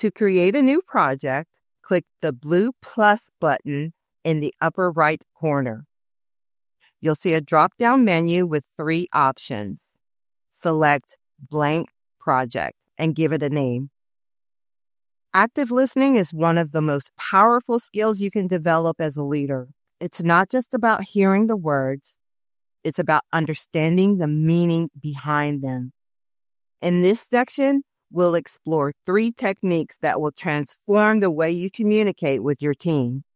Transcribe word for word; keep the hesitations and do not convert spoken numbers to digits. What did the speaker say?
To create a new project, click the blue plus button in the upper right corner. You'll see a drop-down menu with three options. Select Blank Project and give it a name. Active listening is one of the most powerful skills you can develop as a leader. It's not just about hearing the words, it's about understanding the meaning behind them. In this section, we'll explore three techniques that will transform the way you communicate with your team.